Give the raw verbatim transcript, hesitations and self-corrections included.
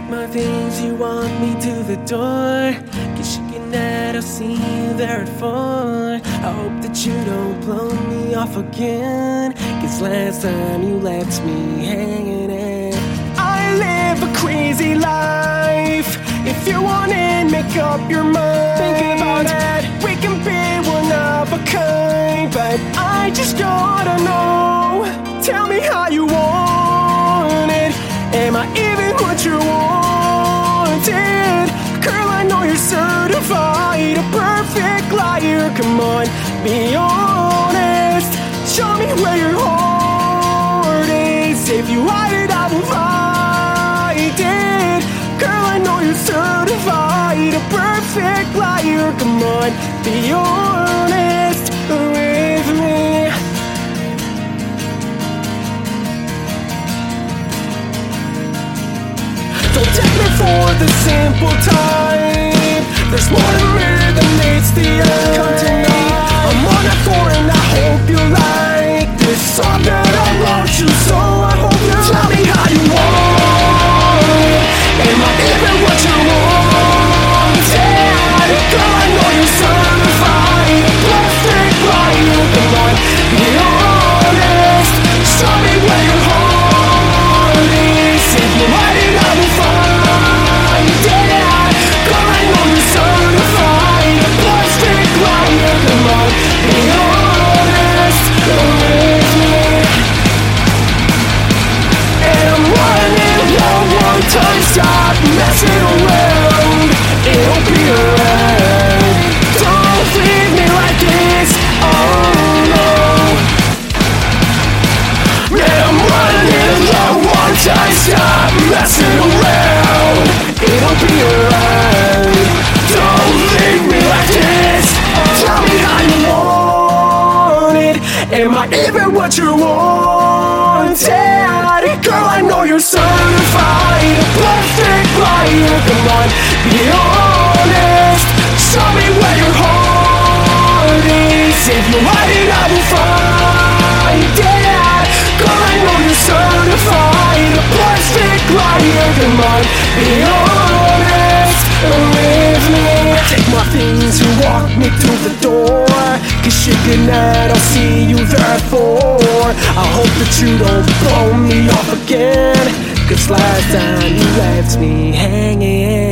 take my things, you want me to the door. Guess you can add, I'll see you there at four. I hope that you don't blow me off again, cause last time you left me hanging out. I live a crazy life. If you want it, make up your mind. Think about it, we can be one of a kind. But I just gotta know, tell me how you want it. Am I even what you wanted? Girl, I know you're certified a perfect liar. Come on, be honest. Show me where your heart is. If you hide it, I will find it. Girl, I know you're certified a perfect liar. Come on, be honest with me. Don't take me for the simple type. There's more to me than meets the eye. Come to me, I'm on a four and I hope you like this song that I wrote you. So I hope you tell me how you want it. Am I even what you wanted? Girl, I know you're certified a perfect liar. Come on, be honest. Show me where your heart is. If you hide it, I will find it. Girl, I know you're certified a perfect liar. Come on, be honest with me. And I'm running low on time. Stop messing around, it'll be alright. Don't leave me like this, oh no. Man, I'm running low on time. Stop messing around, it'll be alright. Don't leave me like this, tell me how you want it. Am I even what you wanted? Girl, I know you're certified a perfect liar. Come on, be honest. Show me where your heart is. If you hide it, I will find it. Girl, I know you're certified a perfect liar. Come on, be honest with me. Take my things and walk me through the door. Cause you can add, I'll see you there at four. I hope that you don't blow me off again, cause last time you left me hanging.